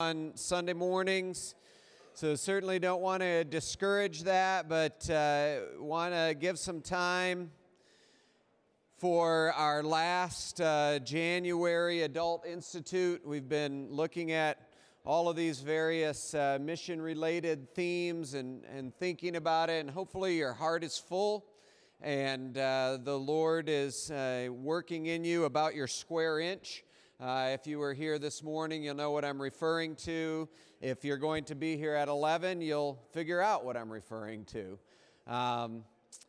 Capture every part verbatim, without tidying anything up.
on Sunday mornings. So certainly don't want to discourage that, but uh, want to give some time for our last uh, January Adult Institute. We've been looking at all of these various uh, mission-related themes and, and thinking about it, and hopefully your heart is full and uh, the Lord is uh, working in you about your square inch. Uh, if you were here this morning, you'll know what I'm referring to. If you're going to be here at eleven, you'll figure out what I'm referring to. Um,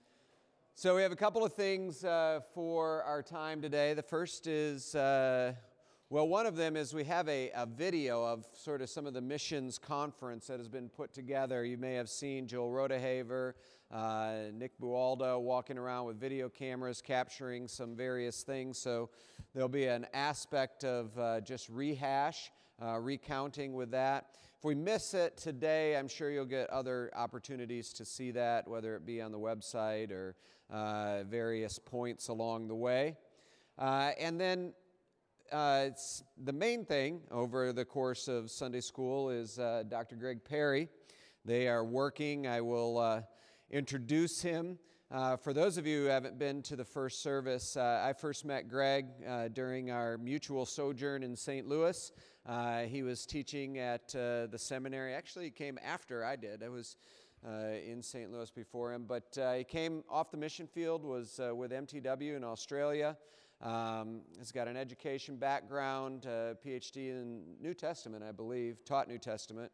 so we have a couple of things uh, for our time today. The first is, uh, well, one of them is we have a, a video of sort of some of the missions conference that has been put together. You may have seen Joel Rodehaver, uh, Nick Bualdo walking around with video cameras capturing some various things. So there'll be an aspect of uh, just rehash, uh, recounting with that. If we miss it today, I'm sure you'll get other opportunities to see that, whether it be on the website or uh, various points along the way. Uh, and then uh, it's the main thing over the course of Sunday school is uh, Doctor Greg Perry. They are working. I will uh, introduce him. Uh, for those of you who haven't been to the first service, uh, I first met Greg uh, during our mutual sojourn in Saint Louis. Uh, he was teaching at uh, the seminary. Actually, he came after I did. I was uh, in Saint Louis before him. But uh, he came off the mission field, was uh, with M T W in Australia. Um, he's got an education background, uh, P H D in New Testament, I believe, taught New Testament.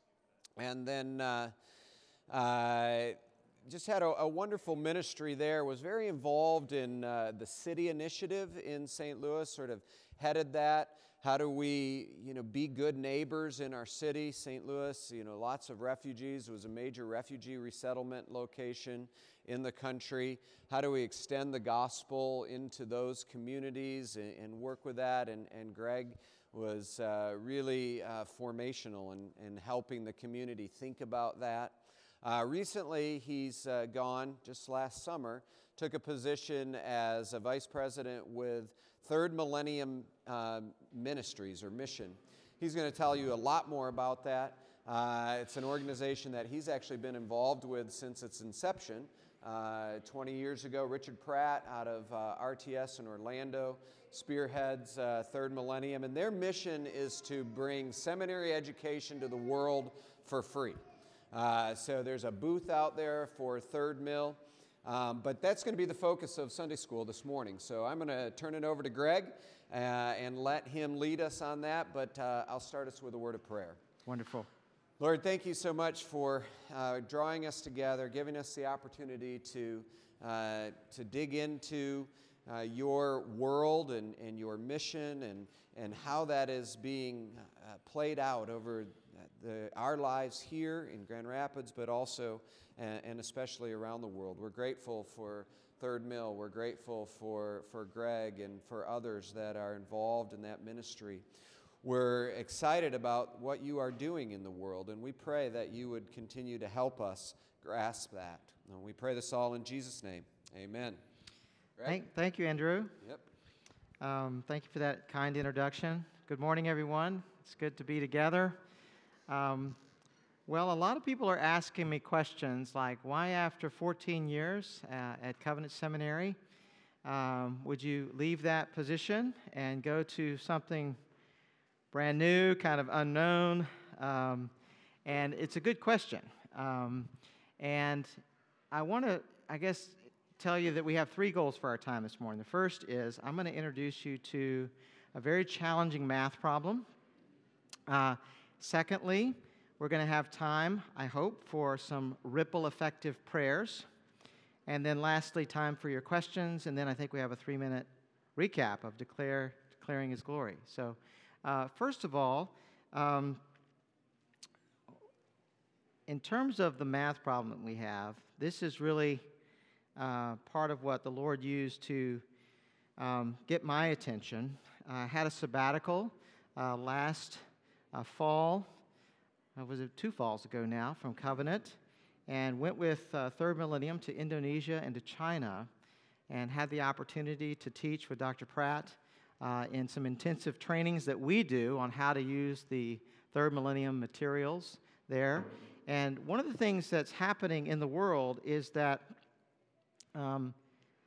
And then uh, uh, just had a, a wonderful ministry there, was very involved in uh, the city initiative in Saint Louis, sort of headed that. How do we, you know, be good neighbors in our city, Saint Louis? You know, lots of refugees. It was a major refugee resettlement location in the country. How do we extend the gospel into those communities and, and work with that? And, and Greg was uh, really uh, formational in, in helping the community think about that. Uh, recently, he's uh, gone, just last summer, took a position as a vice president with Third Millennium uh, Ministries or Mission. He's going to tell you a lot more about that. Uh, it's an organization that he's actually been involved with since its inception. Uh, twenty years ago, Richard Pratt out of uh, R T S in Orlando spearheads uh, Third Millennium, and their mission is to bring seminary education to the world for free. Uh, so there's a booth out there for Third Mill. Um, but that's going to be the focus of Sunday school this morning. So I'm going to turn it over to Greg uh, and let him lead us on that. But uh, I'll start us with a word of prayer. Wonderful. Lord, thank you so much for uh, drawing us together, giving us the opportunity to, uh, to dig into uh, your world and, and your mission and, and how that is being uh, played out over the, our lives here in Grand Rapids, but also and, and especially around the world. We're grateful for Third Mill. We're grateful for, for Greg and for others that are involved in that ministry. We're excited about what you are doing in the world, and we pray that you would continue to help us grasp that. And we pray this all in Jesus' name. Amen. Greg? Thank, thank you, Andrew. Yep. Um, thank you for that kind introduction. Good morning, everyone. It's good to be together. Um, well, a lot of people are asking me questions like, why after fourteen years uh, at Covenant Seminary, um, would you leave that position and go to something brand new, kind of unknown? Um, and it's a good question. Um, and I want to, I guess, tell you that we have three goals for our time this morning. The first is I'm going to introduce you to a very challenging math problem. Uh, secondly, we're going to have time, I hope, for some ripple effective prayers. And then lastly, time for your questions. And then I think we have a three-minute recap of declare, declaring His glory. So uh, first of all, um, in terms of the math problem that we have, this is really uh, part of what the Lord used to um, get my attention. I had a sabbatical uh, last uh, fall. Uh, was it two falls ago now, from Covenant, and went with uh, Third Millennium to Indonesia and to China, and had the opportunity to teach with Doctor Pratt uh, in some intensive trainings that we do on how to use the Third Millennium Materials there. And one of the things that's happening in the world is that um,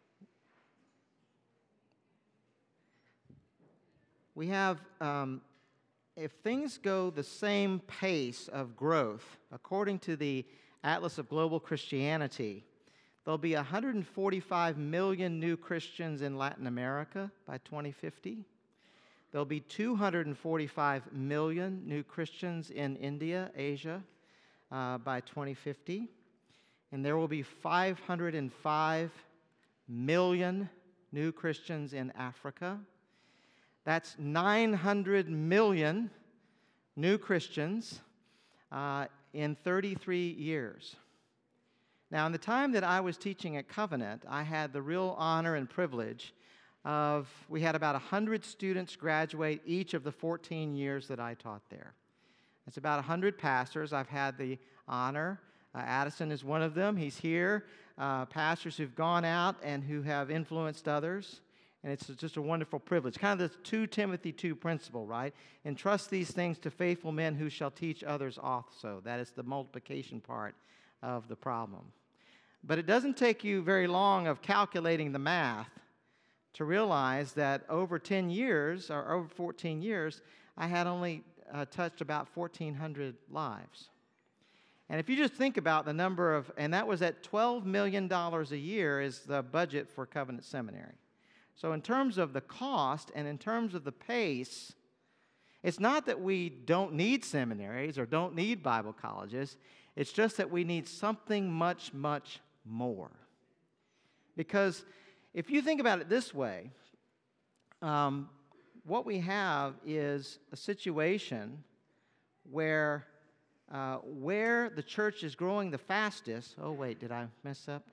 we have, um, if things go the same pace of growth, according to the Atlas of Global Christianity, there'll be one hundred forty-five million new Christians in Latin America by twenty fifty. There'll be two hundred forty-five million new Christians in India, Asia, uh, by twenty fifty. And there will be five hundred five million new Christians in Africa. That's nine hundred million new Christians uh, in thirty-three years. Now, in the time that I was teaching at Covenant, I had the real honor and privilege of, we had about one hundred students graduate each of the fourteen years that I taught there. It's about one hundred pastors. I've had the honor. Uh, Addison is one of them. He's here. Uh, pastors who've gone out and who have influenced others. And it's just a wonderful privilege. Kind of the Second Timothy two principle, right? Entrust these things to faithful men who shall teach others also. That is the multiplication part of the problem. But it doesn't take you very long of calculating the math to realize that over ten years, or over fourteen years, I had only uh, touched about fourteen hundred lives. And if you just think about the number of, and that was at twelve million dollars a year is the budget for Covenant Seminary. So in terms of the cost and in terms of the pace, it's not that we don't need seminaries or don't need Bible colleges. It's just that we need something much, much more. Because if you think about it this way, um, what we have is a situation where uh, where the church is growing the fastest. Oh, wait, did I mess up?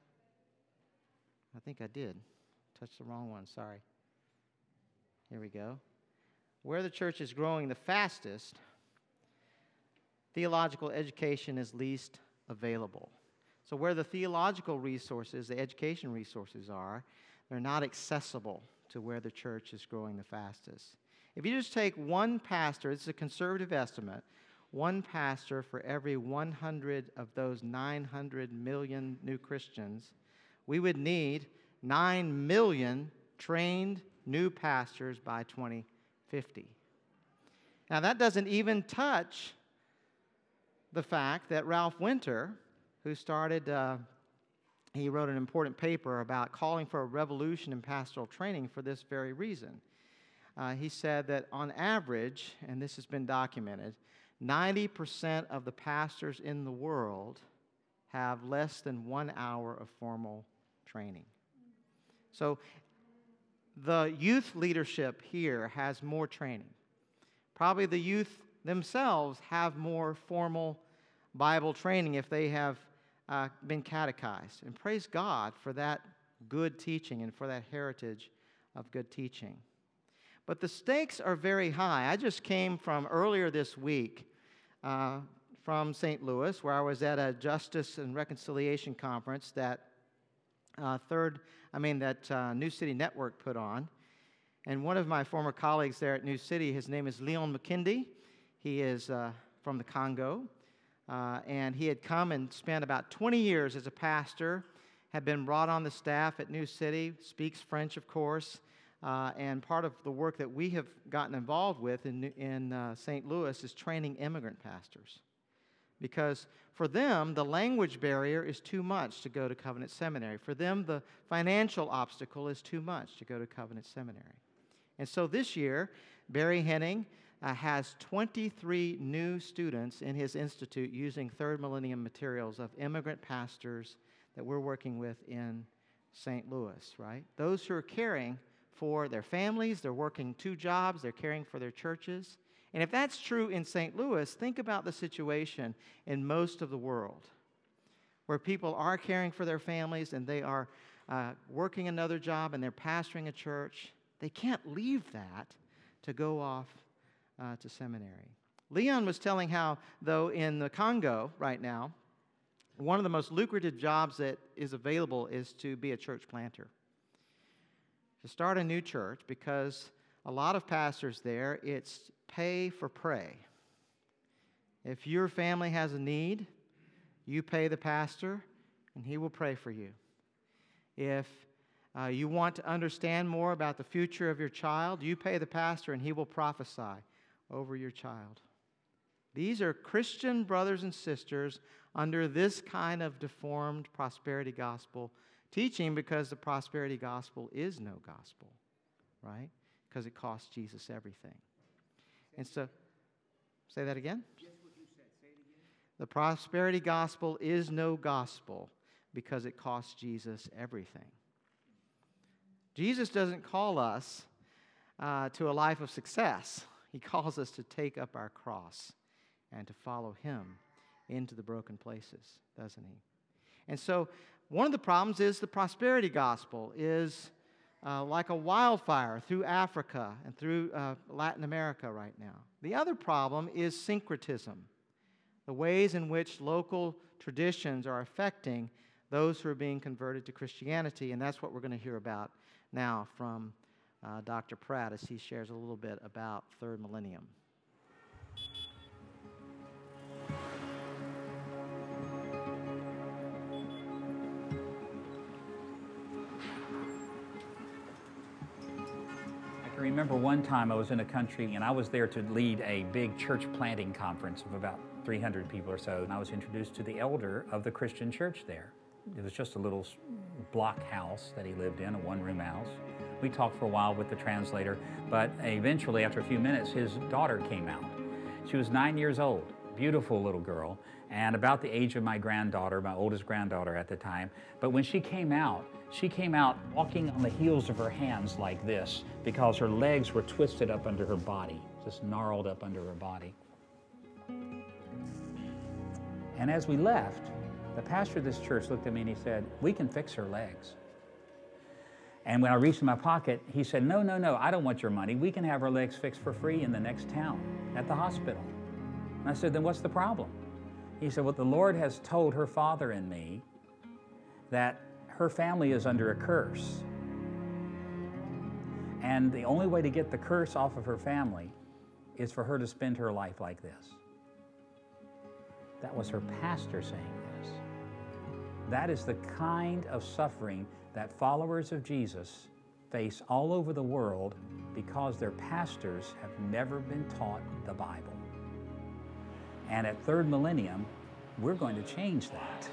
I think I did. Touched the wrong one, sorry. Here we go. Where the church is growing the fastest, theological education is least available. So where the theological resources, the education resources are, they're not accessible to where the church is growing the fastest. If you just take one pastor, it's a conservative estimate, one pastor for every one hundred of those nine hundred million new Christians, we would need nine million trained new pastors by twenty fifty. Now that doesn't even touch the fact that Ralph Winter, who started, uh, he wrote an important paper about calling for a revolution in pastoral training for this very reason. Uh, he said that on average, and this has been documented, ninety percent of the pastors in the world have less than one hour of formal training. So the youth leadership here has more training. Probably the youth themselves have more formal Bible training if they have uh, been catechized. And praise God for that good teaching and for that heritage of good teaching. But the stakes are very high. I just came from earlier this week uh, from Saint Louis, where I was at a Justice and Reconciliation Conference that uh, third, I mean that uh, New City Network put on. And one of my former colleagues there at New City, his name is Leon McKindy. He is uh, from the Congo. Uh, and he had come and spent about twenty years as a pastor, had been brought on the staff at New City, speaks French, of course. Uh, and part of the work that we have gotten involved with in, in uh, Saint Louis is training immigrant pastors. Because for them, the language barrier is too much to go to Covenant Seminary. For them, the financial obstacle is too much to go to Covenant Seminary. And so this year, Barry Henning uh, has twenty-three new students in his institute using Third Millennium materials of immigrant pastors that we're working with in Saint Louis, right? Those who are caring for their families, they're working two jobs, they're caring for their churches. And if that's true in Saint Louis, think about the situation in most of the world where people are caring for their families and they are uh, working another job and they're pastoring a church. They can't leave that to go off uh, to seminary. Leon was telling how, though, in the Congo right now, one of the most lucrative jobs that is available is to be a church planter. To start a new church, because a lot of pastors there, it's pay for pray. If your family has a need, you pay the pastor, and he will pray for you. If uh, you want to understand more about the future of your child, you pay the pastor, and he will prophesy over your child. These are Christian brothers and sisters under this kind of deformed prosperity gospel teaching, because the prosperity gospel is no gospel, right? Because it costs Jesus everything. And so, say that again? The prosperity gospel is no gospel because it costs Jesus everything. Jesus doesn't call us uh, to a life of success. He calls us to take up our cross and to follow Him into the broken places, doesn't He? And so one of the problems is the prosperity gospel is uh, like a wildfire through Africa and through uh, Latin America right now. The other problem is syncretism, the ways in which local traditions are affecting those who are being converted to Christianity, and that's what we're going to hear about now from uh, Doctor Pratt as he shares a little bit about third millennium. I remember one time I was in a country and I was there to lead a big church planting conference of about three hundred people or so, and I was introduced to the elder of the Christian church there. It was just a little block house that he lived in, a one-room house. We talked for a while with the translator, but eventually, after a few minutes, his daughter came out. She was nine years old, beautiful little girl, and about the age of my granddaughter, my oldest granddaughter at the time. But when she came out, she came out walking on the heels of her hands like this because her legs were twisted up under her body, just gnarled up under her body. And as we left, the pastor of this church looked at me and he said, "We can fix her legs." And when I reached in my pocket, he said, no, no, no, I don't want your money. We can have her legs fixed for free in the next town at the hospital. And I said, then what's the problem? He said, well, the Lord has told her father and me that her family is under a curse. And the only way to get the curse off of her family is for her to spend her life like this. That was her pastor saying this. That is the kind of suffering that followers of Jesus face all over the world because their pastors have never been taught the Bible. And at Third Millennium, we're going to change that.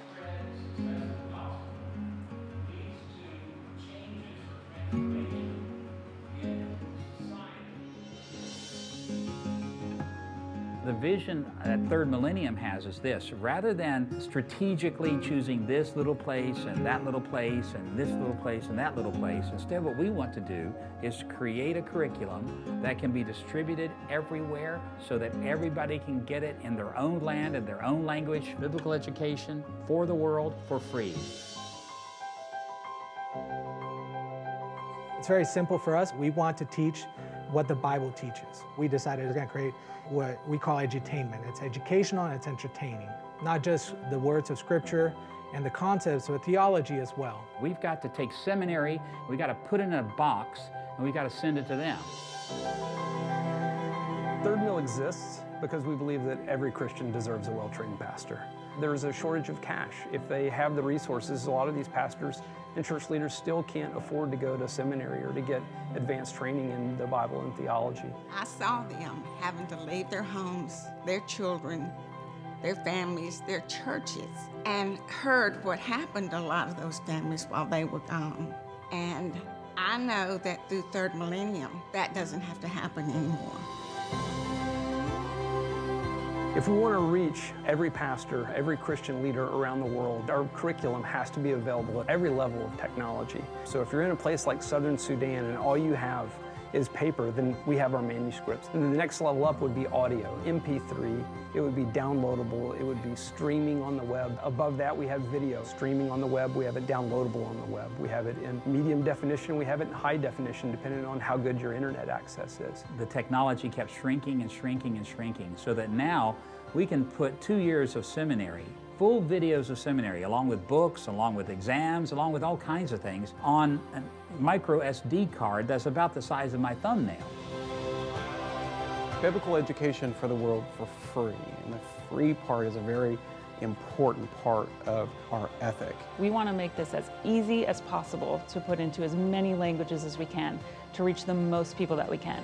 The vision that Third Millennium has is this: rather than strategically choosing this little place and that little place and this little place and that little place, instead what we want to do is create a curriculum that can be distributed everywhere so that everybody can get it in their own land, in their own language, biblical education for the world for free. It's very simple for us. We want to teach what the Bible teaches. We decided we're going to create what we call edutainment. It's educational and it's entertaining. Not just the words of Scripture and the concepts, but theology as well. We've got to take seminary, we've got to put it in a box, and we've got to send it to them. Third Mill exists because we believe that every Christian deserves a well-trained pastor. There's a shortage of cash. If they have the resources, a lot of these pastors and church leaders still can't afford to go to seminary or to get advanced training in the Bible and theology. I saw them having to leave their homes, their children, their families, their churches, and heard what happened to a lot of those families while they were gone. And I know that through Third Millennium, that doesn't have to happen anymore. If we want to reach every pastor, every Christian leader around the world, our curriculum has to be available at every level of technology. So if you're in a place like Southern Sudan and all you have is paper, then we have our manuscripts. And then the next level up would be audio, M P three. It would be downloadable. It would be streaming on the web. Above that, we have video streaming on the web. We have it downloadable on the web. We have it in medium definition. We have it in high definition, depending on how good your internet access is. The technology kept shrinking and shrinking and shrinking, so that now we can put two years of seminary, full videos of seminary, along with books, along with exams, along with all kinds of things, on a micro S D card that's about the size of my thumbnail. biblical education for the world for free. And the free part is a very important part of our ethic. We want to make this as easy as possible to put into as many languages as we can to reach the most people that we can.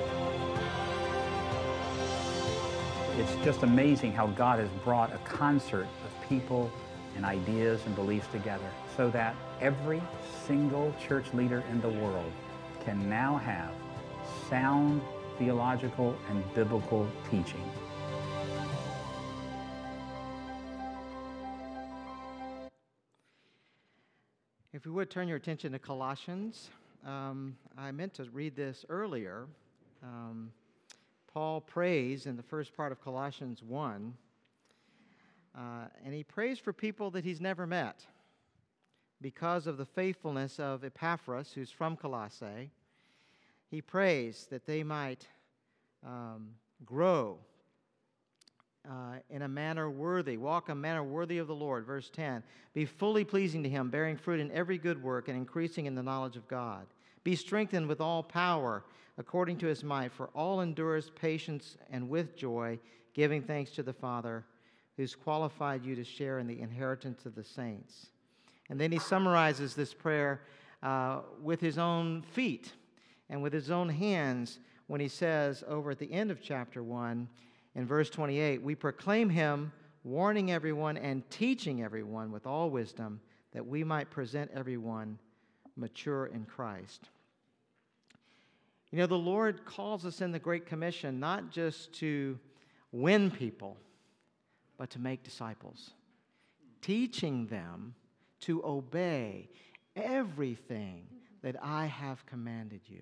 It's just amazing how God has brought a concert of people and ideas and beliefs together so that every single church leader in the world can now have sound theological and biblical teaching. If we would turn your attention to Colossians, um, I meant to read this earlier. Um, Paul prays in the first part of Colossians one, uh, and he prays for people that he's never met because of the faithfulness of Epaphras, who's from Colossae. He prays that they might um, grow uh, in a manner worthy, walk a manner worthy of the Lord. Verse ten, be fully pleasing to Him, bearing fruit in every good work and increasing in the knowledge of God. Be strengthened with all power according to His might, for all endurance, patience, and with joy, giving thanks to the Father, who's qualified you to share in the inheritance of the saints. And then he summarizes this prayer uh, with his own feet and with his own hands when he says over at the end of chapter one, in verse twenty-eight, we proclaim Him, warning everyone and teaching everyone with all wisdom, that we might present everyone mature in Christ. You know, the Lord calls us in the Great Commission not just to win people, but to make disciples, teaching them to obey everything that I have commanded you.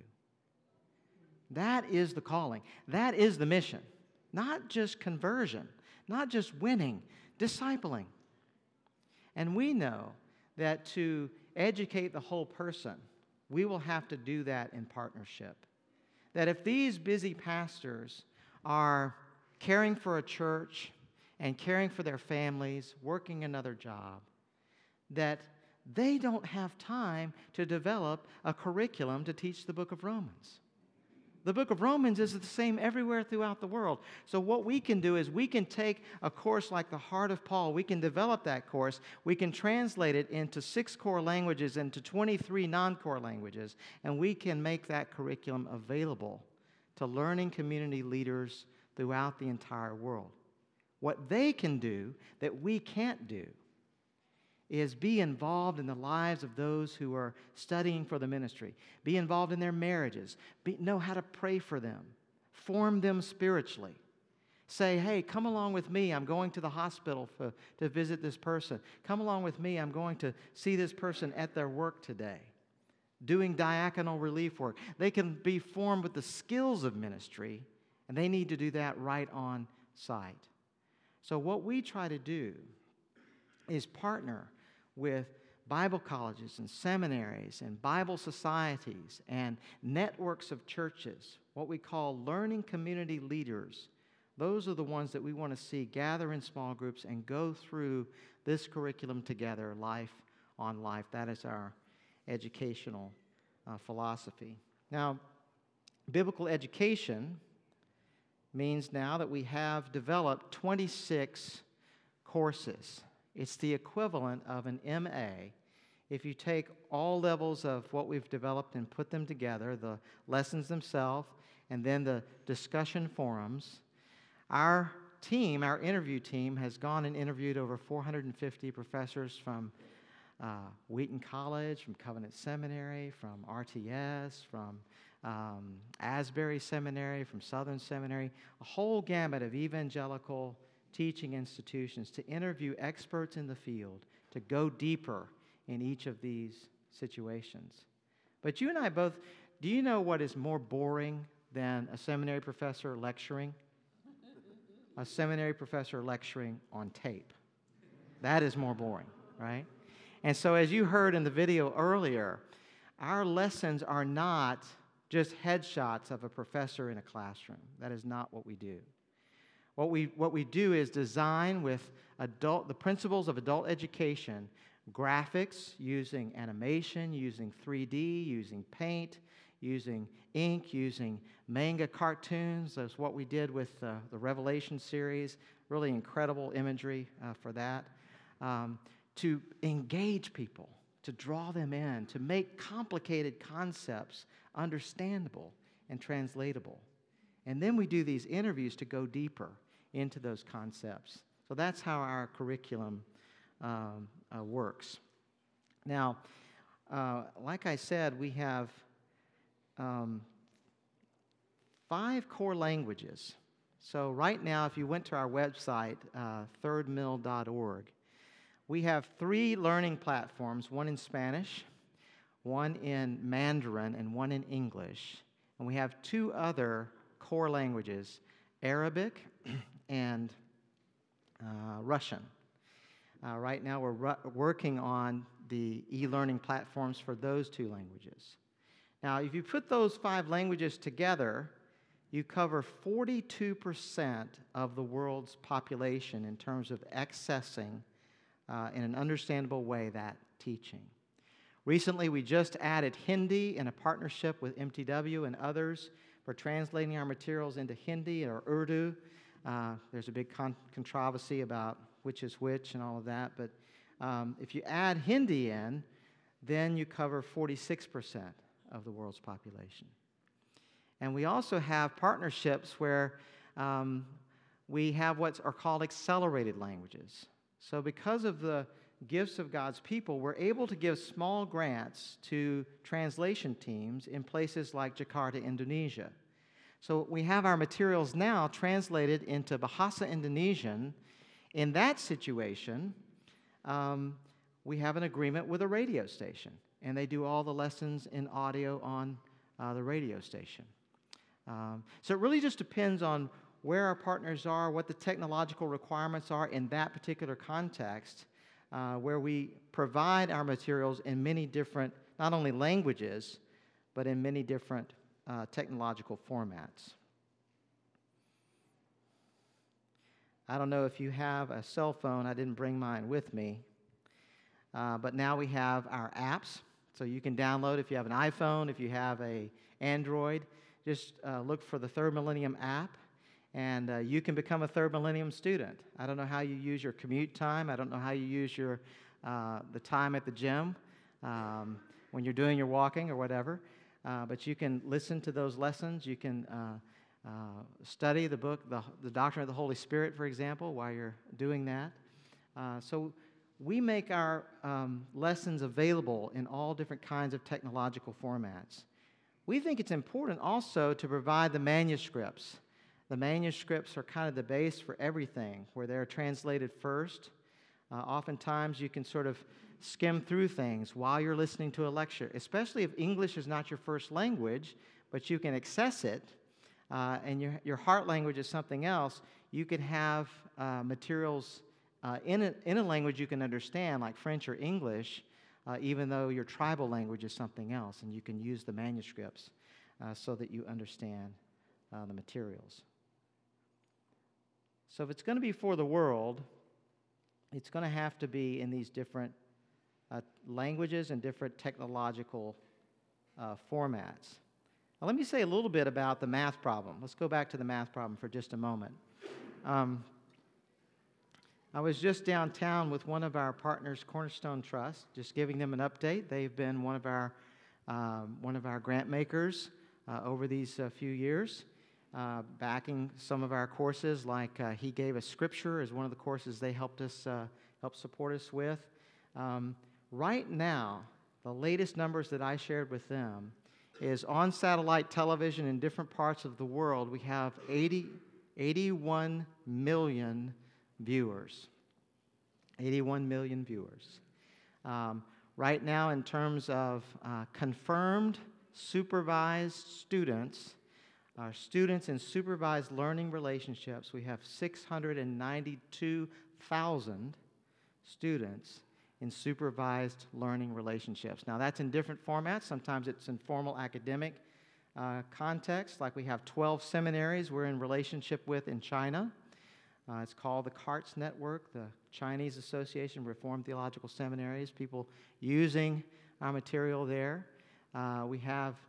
That is the calling. That is the mission. Not just conversion, not just winning, discipling. And we know that to educate the whole person, we will have to do that in partnership. That if these busy pastors are caring for a church and caring for their families, working another job, that they don't have time to develop a curriculum to teach the book of Romans. The book of Romans is the same everywhere throughout the world. So what we can do is we can take a course like the Heart of Paul. We can develop that course. We can translate it into six core languages, into twenty-three non-core languages, and we can make that curriculum available to learning community leaders throughout the entire world. What they can do that we can't do is be involved in the lives of those who are studying for the ministry. Be involved in their marriages. Be, know how to pray for them. Form them spiritually. Say, hey, come along with me. I'm going to the hospital for, to visit this person. Come along with me. I'm going to see this person at their work today, doing diaconal relief work. They can be formed with the skills of ministry, and they need to do that right on site. So what we try to do is partner with Bible colleges and seminaries and Bible societies and networks of churches, what we call learning community leaders. Those are the ones that we want to see gather in small groups and go through this curriculum together, life on life. That is our educational uh, philosophy. Now, biblical education means now that we have developed twenty-six courses. It's the equivalent of an M A. If you take all levels of what we've developed and put them together, the lessons themselves, and then the discussion forums, our team, our interview team, has gone and interviewed over four hundred fifty professors from uh, Wheaton College, from Covenant Seminary, from R T S, from um, Asbury Seminary, from Southern Seminary, a whole gamut of evangelical teaching institutions to interview experts in the field, to go deeper in each of these situations. But you and I both, do you know what is more boring than a seminary professor lecturing? A seminary professor lecturing on tape. That is more boring, right? And so as you heard in the video earlier, our lessons are not just headshots of a professor in a classroom. That is not what we do. What we, what we do is design with adult, the principles of adult education, graphics using animation, using three D, using paint, using ink, using manga cartoons. That's what we did with uh, the Revelation series. Really incredible imagery uh, for that. Um, to engage people, to draw them in, to make complicated concepts understandable and translatable. And then we do these interviews to go deeper into those concepts. So that's how our curriculum um, uh, works. Now, uh, like I said, we have um, five core languages. So right now, if you went to our website, uh, third mill dot org, we have three learning platforms, one in Spanish, one in Mandarin, and one in English. And we have two other core languages, Arabic and uh, Russian. Uh, right now, we're ru- working on the e-learning platforms for those two languages. Now, if you put those five languages together, you cover forty-two percent of the world's population in terms of accessing, uh, in an understandable way, that teaching. Recently, we just added Hindi in a partnership with M T W and others for translating our materials into Hindi or Urdu. Uh, there's a big con- controversy about which is which and all of that, but um, if you add Hindi in, then you cover forty-six percent of the world's population. And we also have partnerships where um, we have what are called accelerated languages. So because of the gifts of God's people, we're able to give small grants to translation teams in places like Jakarta, Indonesia. So we have our materials now translated into Bahasa Indonesian. In that situation, um, we have an agreement with a radio station, and they do all the lessons in audio on uh, the radio station. Um, so it really just depends on where our partners are, what the technological requirements are in that particular context, uh, where we provide our materials in many different, not only languages, but in many different uh, technological formats. I don't know if you have a cell phone. I didn't bring mine with me. Uh, but now we have our apps. So you can download if you have an iPhone, if you have a Android. Just uh, look for the Third Millennium app, and uh, you can become a Third Millennium student. I don't know how you use your commute time. I don't know how you use your uh, the time at the gym um, when you're doing your walking or whatever. Uh, but you can listen to those lessons. You can uh, uh, study the book, the, the Doctrine of the Holy Spirit, for example, while you're doing that. Uh, so we make our um, lessons available in all different kinds of technological formats. We think it's important also to provide the manuscripts. The manuscripts are kind of the base for everything, where they're translated first. Uh, oftentimes, you can sort of skim through things while you're listening to a lecture, especially if English is not your first language, but you can access it, uh, and your, your heart language is something else. You can have uh, materials uh, in, a, in a language you can understand, like French or English, Uh, even though your tribal language is something else, and you can use the manuscripts uh, so that you understand uh, the materials. So if it's going to be for the world, it's going to have to be in these different uh, languages and different technological uh, formats. Now, let me say a little bit about the math problem. Let's go back to the math problem for just a moment. Um, I was just downtown with one of our partners, Cornerstone Trust, just giving them an update. They've been one of our um, one of our grant makers uh, over these uh, few years, uh, backing some of our courses. Like uh, he gave us Scripture as one of the courses they helped us uh, help support us with. Um, right now, the latest numbers that I shared with them is on satellite television in different parts of the world. We have eighty, eighty-one million viewers. eighty-one million viewers. Um, right now, in terms of uh, confirmed supervised students, uh, students in supervised learning relationships, we have six hundred ninety-two thousand students in supervised learning relationships. Now, that's in different formats. Sometimes it's in formal academic uh, context, like we have twelve seminaries we're in relationship with in China. Uh, it's called the CARTS Network, the Chinese Association of Reformed Theological Seminaries, people using our material there. Uh, we have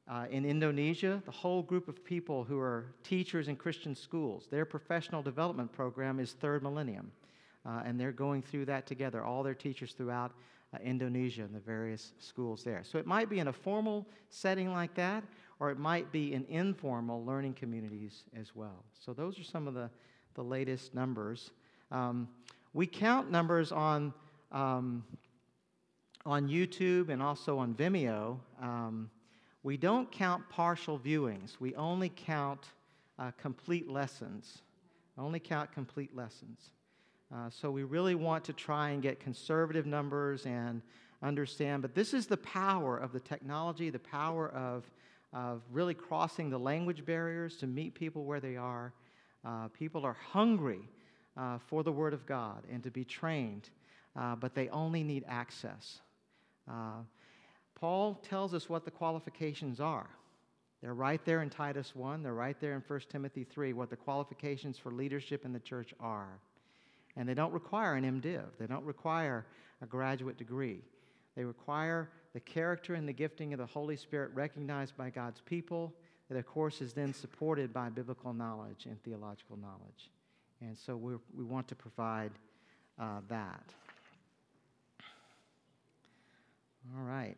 Uh, in Indonesia, the whole group of people who are teachers in Christian schools, their professional development program is Third Millennium. Uh, and they're going through that together, all their teachers throughout uh, Indonesia and the various schools there. So it might be in a formal setting like that, or it might be in informal learning communities as well. So those are some of the, the latest numbers. Um, we count numbers on, um, on YouTube and also on Vimeo. Um, we don't count partial viewings. We only count uh, complete lessons. Only count complete lessons. Uh, so we really want to try and get conservative numbers and understand, but this is the power of the technology, the power of, of really crossing the language barriers to meet people where they are. Uh, people are hungry uh, for the Word of God and to be trained, uh, but they only need access. Uh, Paul tells us what the qualifications are. They're right there in Titus one, they're right there in First Timothy three, what the qualifications for leadership in the church are. And they don't require an MDiv. They don't require a graduate degree. They require the character and the gifting of the Holy Spirit recognized by God's people, that of course is then supported by biblical knowledge and theological knowledge. And so we we want to provide uh, that. All right.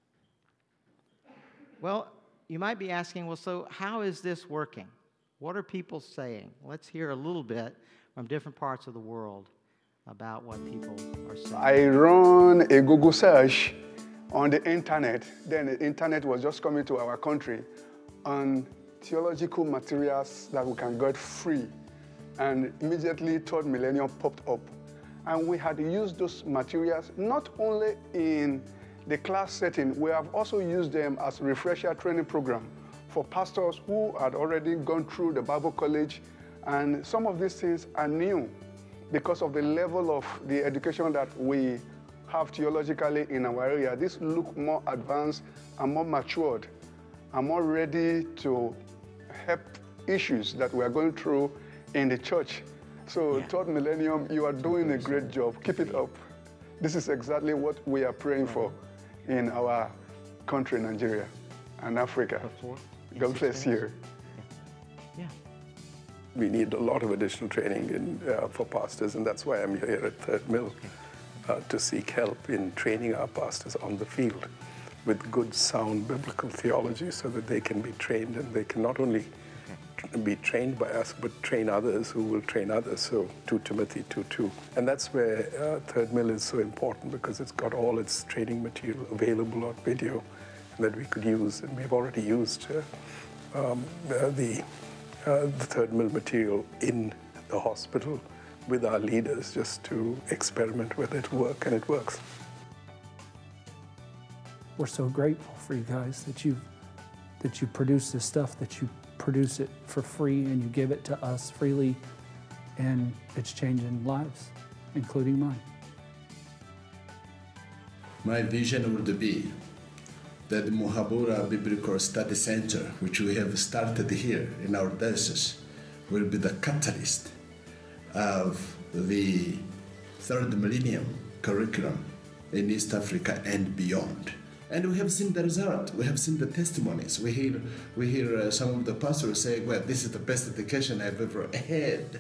Well, you might be asking, well, so how is this working? What are people saying? Let's hear a little bit from different parts of the world about what people are saying. I run a Google search on the internet. Then the internet was just coming to our country on theological materials that we can get free. And immediately Third Millennium popped up. And we had used those materials not only in the class setting, we have also used them as refresher training program for pastors who had already gone through the Bible college. And some of these things are new because of the level of the education that we have theologically in our area. These look more advanced and more matured and more ready to help issues that we are going through in the church. So yeah. Third Millennium, you are doing a great job. Keep it up. This is exactly what we are praying for in our country, Nigeria and Africa. God bless you. Yeah. We need a lot of additional training in, uh, for pastors, and that's why I'm here at Third Mill, uh, to seek help in training our pastors on the field with good, sound biblical theology so that they can be trained, and they can not only okay. be trained by us, but train others who will train others. So Second Timothy two two. And that's where uh, Third Mill is so important, because it's got all its training material available on video that we could use, and we've already used uh, um, uh, the Uh, the Third Mill material in the hospital with our leaders just to experiment with it, work, and it works. We're so grateful for you guys that you that you produce this stuff, that you produce it for free and you give it to us freely, and it's changing lives, including mine. My vision would be that the Muhabura Biblical Study Center, which we have started here in our diocese, will be the catalyst of the Third Millennium curriculum in East Africa and beyond. And we have seen the result. We have seen the testimonies. We hear, we hear uh, some of the pastors say, well, this is the best education I've ever had.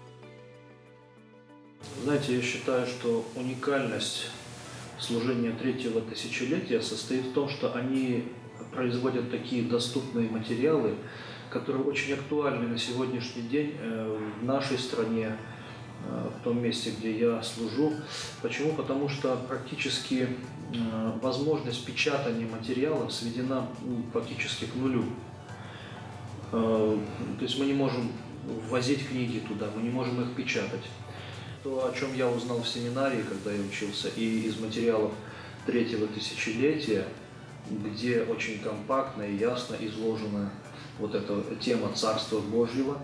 Знаете, я считаю, что уникальность служения третьего тысячелетия состоит в том, что они производят такие доступные материалы, которые очень актуальны на сегодняшний день в нашей стране, в том месте, где я служу. Почему? Потому что практически возможность печатания материалов сведена фактически к нулю. То есть мы не можем ввозить книги туда, мы не можем их печатать. То, о чем я узнал в семинарии, когда я учился, и из материалов третьего тысячелетия, где очень компактно и ясно изложена вот эта тема Царства Божьего.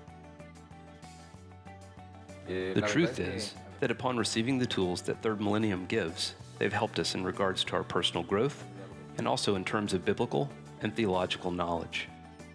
The truth is that upon receiving the tools that Third Millennium gives, they've helped us in regards to our personal growth and also in terms of biblical and theological knowledge.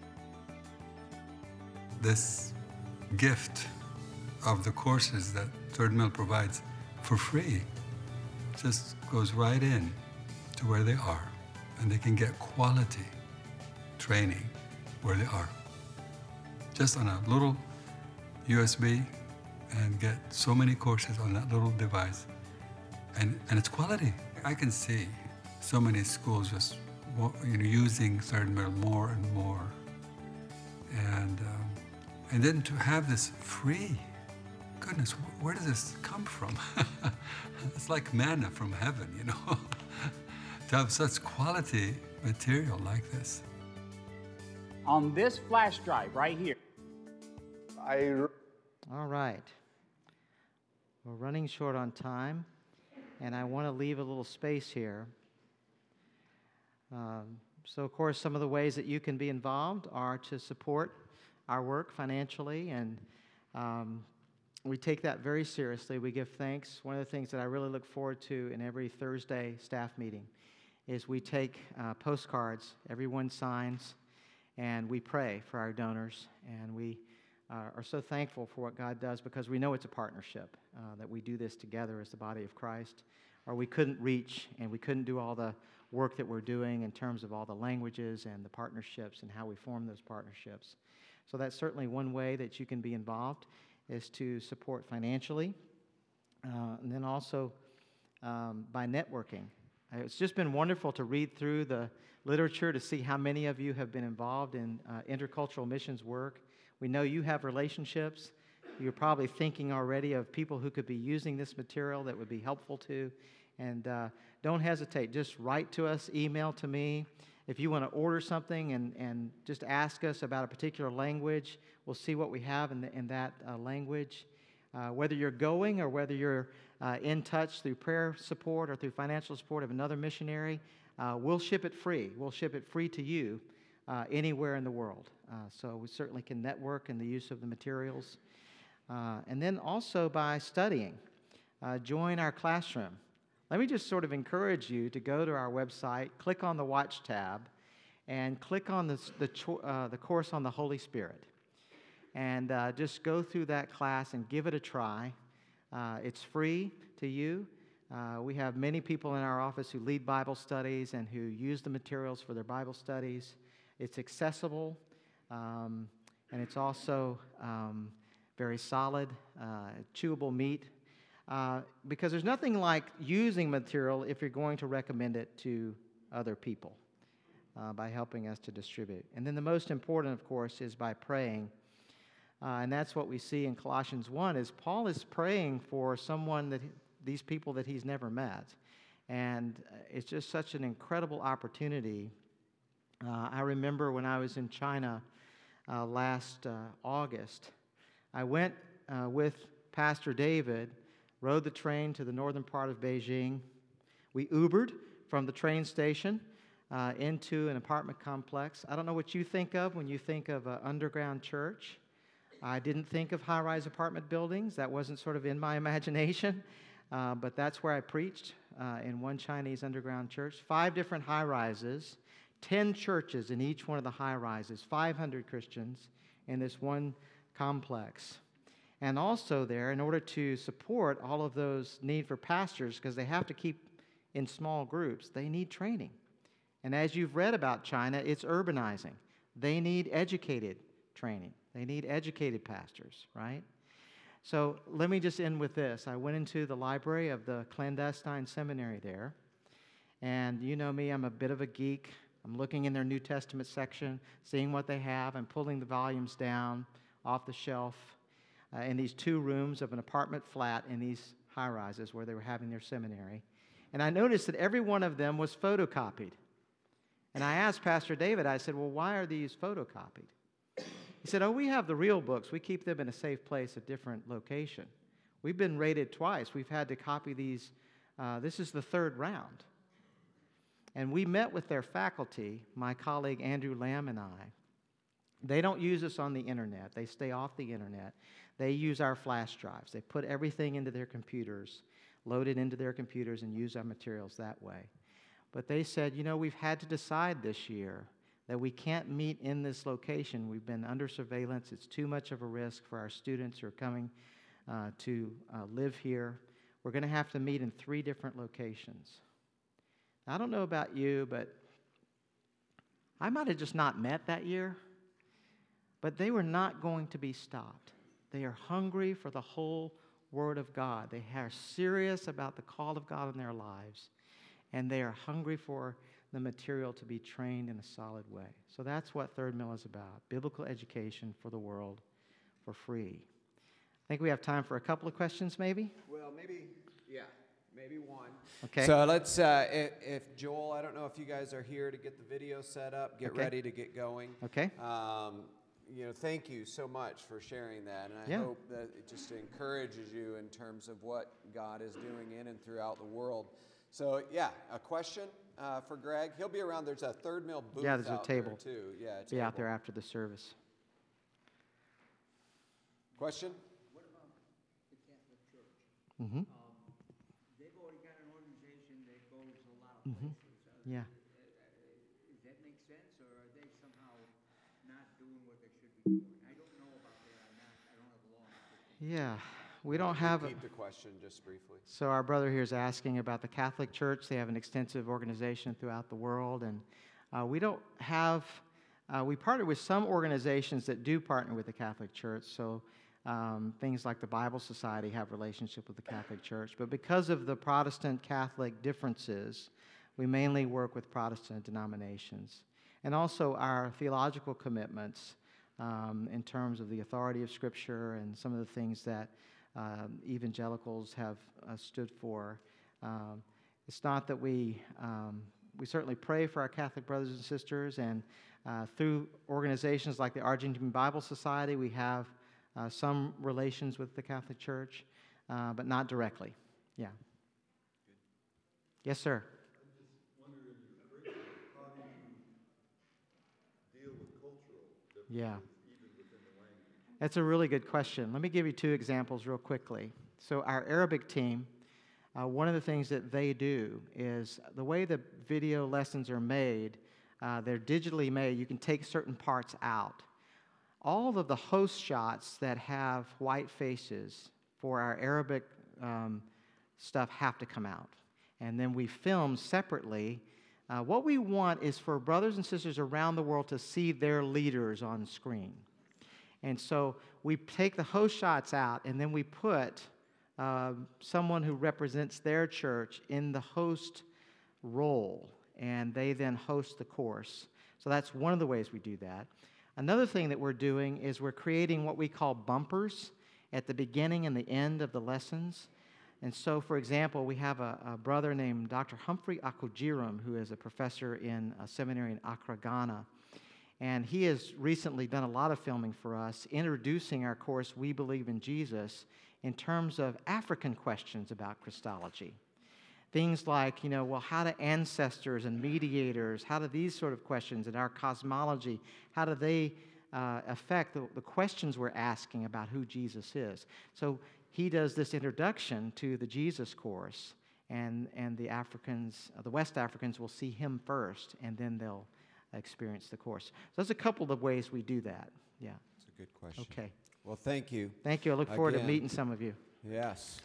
This gift of the courses that Third Mill provides for free just goes right in to where they are, and they can get quality training where they are. Just on a little U S B and get so many courses on that little device. And, and it's quality. I can see so many schools just you know, using Third Mill more and more. And, um, and then to have this free, goodness, where does this come from? It's like manna from heaven, you know, to have such quality material like this. On this flash drive right here. I... All right. We're running short on time, and I want to leave a little space here. Um, so, of course, some of the ways that you can be involved are to support our work financially, and um, we take that very seriously. We give thanks. One of the things that I really look forward to in every Thursday staff meeting is we take uh, postcards, everyone signs, and we pray for our donors, and we uh, are so thankful for what God does because we know it's a partnership, uh, that we do this together as the body of Christ, or we couldn't reach and we couldn't do all the work that we're doing in terms of all the languages and the partnerships and how we form those partnerships. So that's certainly one way that you can be involved, is to support financially, uh, and then also um, by networking. It's just been wonderful to read through the literature to see how many of you have been involved in uh, intercultural missions work. We know you have relationships. You're probably thinking already of people who could be using this material that would be helpful to. And uh, don't hesitate. Just write to us, email to me. If you want to order something and, and just ask us about a particular language, we'll see what we have in, the, in that uh, language. Uh, whether you're going or whether you're uh, in touch through prayer support or through financial support of another missionary, uh, we'll ship it free. We'll ship it free to you uh, anywhere in the world. Uh, so we certainly can network in the use of the materials. Uh, and then also by studying. Uh, join our classroom. Let me just sort of encourage you to go to our website, click on the Watch tab, and click on the, the, uh, the course on the Holy Spirit. And uh, just go through that class and give it a try. Uh, it's free to you. Uh, we have many people in our office who lead Bible studies and who use the materials for their Bible studies. It's accessible, um, and it's also um, very solid, uh, chewable meat. Uh, because there's nothing like using material if you're going to recommend it to other people uh, by helping us to distribute. And then the most important, of course, is by praying. Uh, and that's what we see in Colossians one, is Paul is praying for someone, that these people that he's never met. And it's just such an incredible opportunity. Uh, I remember when I was in China uh, last uh, August, I went uh, with Pastor David, rode the train to the northern part of Beijing. We Ubered from the train station uh, into an apartment complex. I don't know what you think of when you think of an underground church. I didn't think of high-rise apartment buildings. That wasn't sort of in my imagination, uh, but that's where I preached uh, in one Chinese underground church. Five different high-rises, ten churches in each one of the high-rises, five hundred Christians in this one complex. And also there, in order to support all of those need for pastors, because they have to keep in small groups, they need training. And as you've read about China, it's urbanizing. They need educated training. They need educated pastors, right? So let me just end with this. I went into the library of the clandestine seminary there. And you know me, I'm a bit of a geek. I'm looking in their New Testament section, seeing what they have. I'm pulling the volumes down off the shelf. Uh, in these two rooms of an apartment flat in these high-rises where they were having their seminary. And I noticed that every one of them was photocopied. And I asked Pastor David, I said, well, why are these photocopied? He said, oh, we have the real books. We keep them in a safe place, a different location. We've been raided twice. We've had to copy these. Uh, this is the third round. And we met with their faculty, my colleague Andrew Lamb and I. They don't use us on the internet. They stay off the internet. They use our flash drives. They put everything into their computers, load it into their computers, and use our materials that way. But they said, you know, we've had to decide this year that we can't meet in this location. We've been under surveillance. It's too much of a risk for our students who are coming uh, to uh, live here. We're going to have to meet in three different locations. Now, I don't know about you, but I might have just not met that year, but they were not going to be stopped. They are hungry for the whole Word of God. They are serious about the call of God in their lives, and they are hungry for the material to be trained in a solid way. So that's what Third Mill is about, biblical education for the world for free. I think we have time for a couple of questions, maybe? Well, maybe, yeah, maybe one. Okay. So let's, uh, if, if Joel, I don't know if you guys are here to get the video set up, get Okay. ready to get going. Okay. Um, you know, thank you so much for sharing that. And I Yeah. hope that it just encourages you in terms of what God is doing in and throughout the world. So, yeah, a question uh, for Greg. He'll be around. There's a Third Mill booth Yeah, there's a out table. there, too. Yeah, a Be out table. there after the service. Question? What about the Catholic Church? Mm-hmm. Um, they've already got an organization that goes a lot of Mm-hmm. places. Uh, Yeah. Does that make sense, or are they somehow not doing what they should be doing? I don't know about that. I'm not, I don't have a law. Yeah, we don't have... Repeat the question just briefly. So our brother here is asking about the Catholic Church. They have an extensive organization throughout the world, and uh, we don't have... Uh, we partner with some organizations that do partner with the Catholic Church, so um, things like the Bible Society have relationship with the Catholic Church. But because of the Protestant-Catholic differences, we mainly work with Protestant denominations. And also our theological commitments um, in terms of the authority of Scripture and some of the things that um, evangelicals have uh, stood for. Um, it's not that we, um, we certainly pray for our Catholic brothers and sisters, and uh, through organizations like the Argentine Bible Society, we have uh, some relations with the Catholic Church, uh, but not directly. Yeah. Yes, sir. Yeah. That's a really good question. Let me give you two examples real quickly. So our Arabic team, uh, one of the things that they do is the way the video lessons are made, uh, they're digitally made. You can take certain parts out. All of the host shots that have white faces for our Arabic um, stuff have to come out. And then we film separately. Uh, what we want is for brothers and sisters around the world to see their leaders on screen. And so we take the host shots out, and then we put uh, someone who represents their church in the host role, and they then host the course. So that's one of the ways we do that. Another thing that we're doing is we're creating what we call bumpers at the beginning and the end of the lessons. And so, for example, we have a, a brother named Doctor Humphrey Akujiram, who is a professor in a seminary in Accra, Ghana. And he has recently done a lot of filming for us, introducing our course, We Believe in Jesus, in terms of African questions about Christology. Things like, you know, well, how do ancestors and mediators, how do these sort of questions in our cosmology, how do they uh, affect the, the questions we're asking about who Jesus is? So he does this introduction to the Jesus course, and, and the Africans, uh, the West Africans will see him first, and then they'll experience the course. So there's a couple of ways we do that. Yeah. That's a good question. Okay. Well, thank you. Thank you. I look forward Again. to meeting some of you. Yes.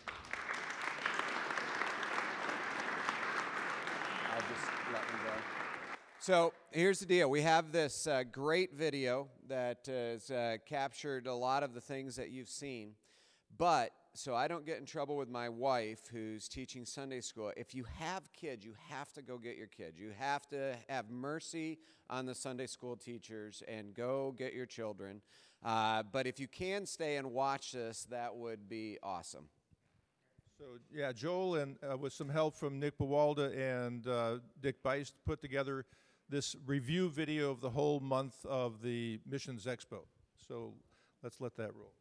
I'll just let me go. So here's the deal. We have this uh, great video that has uh, captured a lot of the things that you've seen. But, so I don't get in trouble with my wife who's teaching Sunday school, if you have kids, you have to go get your kids. You have to have mercy on the Sunday school teachers and go get your children. Uh, but if you can stay and watch this, that would be awesome. So, yeah, Joel, and uh, with some help from Nick Bawalda and uh, Dick Beist, put together this review video of the whole month of the Missions Expo. So let's let that roll.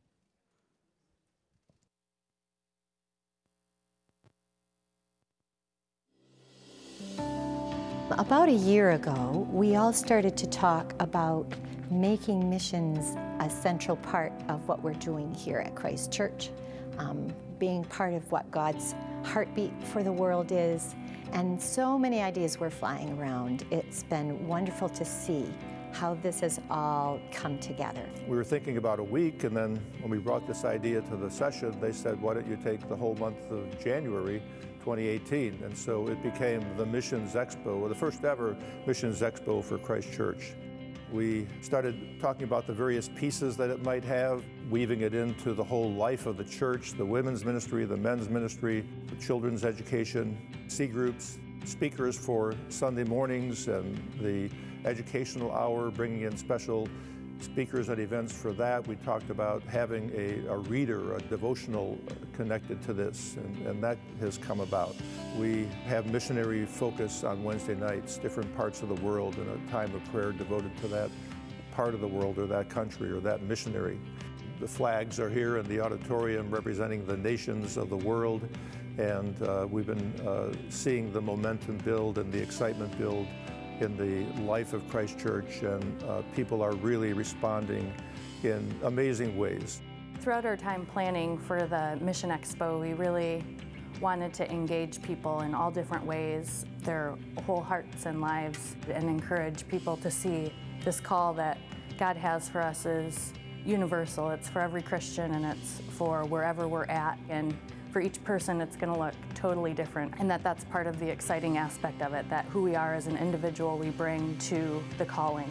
About a year ago, we all started to talk about making missions a central part of what we're doing here at Christ Church, um, being part of what God's heartbeat for the world is, and so many ideas were flying around. It's been wonderful to see how this has all come together. We were thinking about a week, and then when we brought this idea to the session, they said, why don't you take the whole month of January twenty eighteen? And so it became the Missions Expo, or the first ever Missions Expo for Christ Church. We started talking about the various pieces that it might have, weaving it into the whole life of the church, the women's ministry, the men's ministry, the children's education, C groups, speakers for Sunday mornings and the educational hour, bringing in special speakers at events for that. We talked about having a, a reader, a devotional connected to this, and, and that has come about. We have missionary focus on Wednesday nights, different parts of the world, and a time of prayer devoted to that part of the world or that country or that missionary. The flags are here in the auditorium representing the nations of the world, and uh, we've been uh, seeing the momentum build and the excitement build in the life of Christ Church, and uh, people are really responding in amazing ways. Throughout our time planning for the Mission Expo, we really wanted to engage people in all different ways, their whole hearts and lives, and encourage people to see this call that God has for us is universal. It's for every Christian, and it's for wherever we're at. And for each person, it's going to look totally different, and that that's part of the exciting aspect of it, that who we are as an individual we bring to the calling.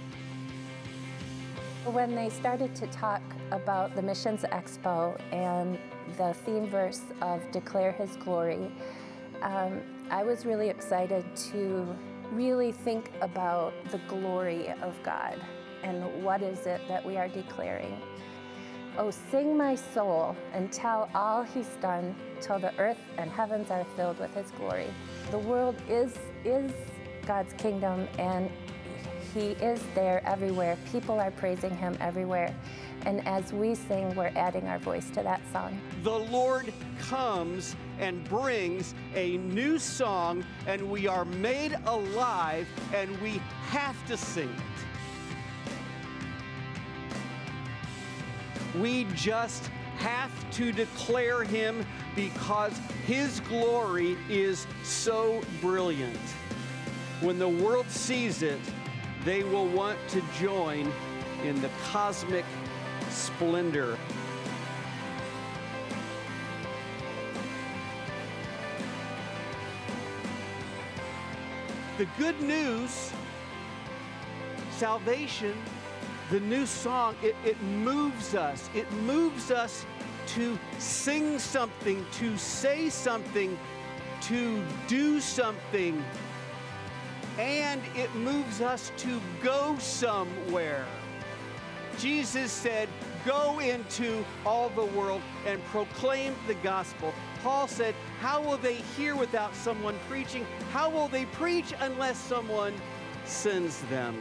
When they started to talk about the Missions Expo and the theme verse of Declare His Glory, um, I was really excited to really think about the glory of God and what is it that we are declaring. Oh, sing my soul and tell all He's done till the earth and heavens are filled with His glory. The world is, is God's kingdom, and He is there everywhere. People are praising Him everywhere. And as we sing, we're adding our voice to that song. The Lord comes and brings a new song, and we are made alive, and we have to sing it. We just have to declare Him because His glory is so brilliant. When the world sees it, they will want to join in the cosmic splendor. The good news, salvation, the new song, it, it moves us. It moves us to sing something, to say something, to do something. And it moves us to go somewhere. Jesus said, go into all the world and proclaim the gospel. Paul said, how will they hear without someone preaching? How will they preach unless someone sends them?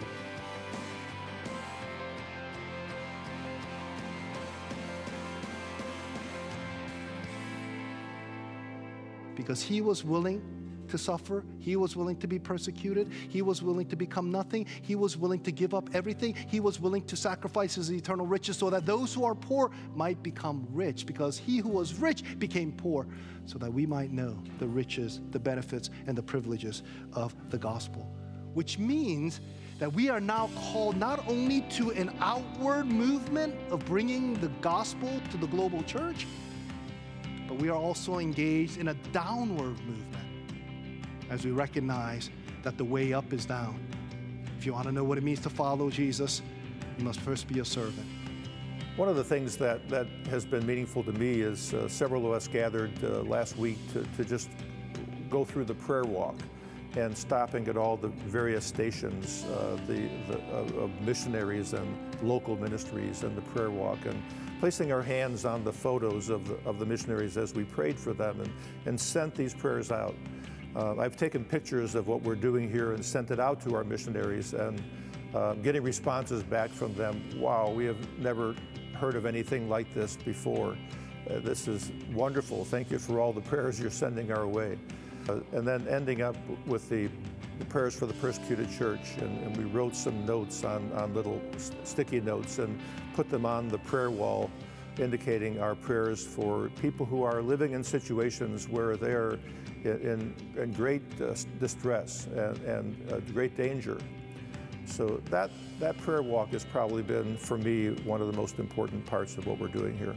Because He was willing to suffer, He was willing to be persecuted, He was willing to become nothing, He was willing to give up everything, He was willing to sacrifice His eternal riches so that those who are poor might become rich, because He who was rich became poor, so that we might know the riches, the benefits, and the privileges of the gospel. Which means that we are now called not only to an outward movement of bringing the gospel to the global church, but we are also engaged in a downward movement as we recognize that the way up is down. If you want to know what it means to follow Jesus, you must first be a servant. One of the things that, that has been meaningful to me is uh, several of us gathered uh, last week to, to just go through the prayer walk and stopping at all the various stations uh, the, the, uh, of missionaries and local ministries and the prayer walk, and placing our hands on the photos of the, of the missionaries as we prayed for them and, and sent these prayers out. Uh, I've taken pictures of what we're doing here and sent it out to our missionaries, and uh, getting responses back from them. Wow, we have never heard of anything like this before. Uh, this is wonderful. Thank you for all the prayers you're sending our way. Uh, and then ending up with the, the prayers for the persecuted church, and, and we wrote some notes on, on little st sticky notes and put them on the prayer wall, indicating our prayers for people who are living in situations where they're in, in, in great uh, distress and, and uh, great danger. So that, that prayer walk has probably been, for me, one of the most important parts of what we're doing here.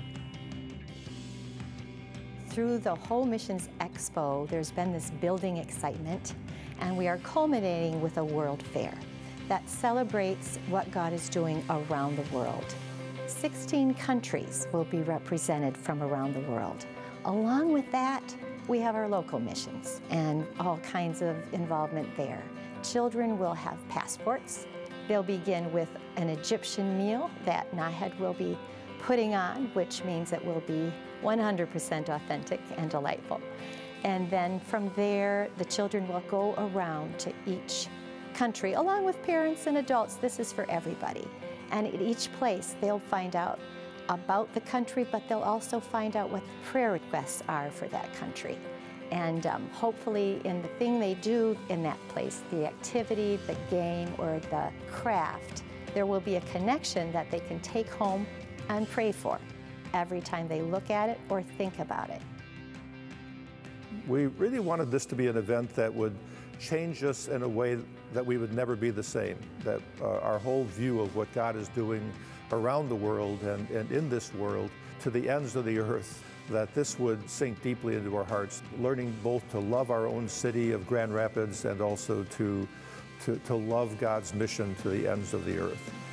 Through the whole Missions Expo, there's been this building excitement, and we are culminating with a World Fair that celebrates what God is doing around the world. sixteen countries will be represented from around the world. Along with that, we have our local missions and all kinds of involvement there. Children will have passports. They'll begin with an Egyptian meal that Nahed will be putting on, which means it will be one hundred percent authentic and delightful. And then from there, the children will go around to each country, along with parents and adults. This is for everybody. And at each place, they'll find out about the country, but they'll also find out what the prayer requests are for that country. And um, hopefully in the thing they do in that place, the activity, the game, or the craft, there will be a connection that they can take home and pray for every time they look at it or think about it. We really wanted this to be an event that would change us in a way that we would never be the same, that uh, our whole view of what God is doing around the world and, and in this world to the ends of the earth, that this would sink deeply into our hearts, learning both to love our own city of Grand Rapids and also to, to, to love God's mission to the ends of the earth.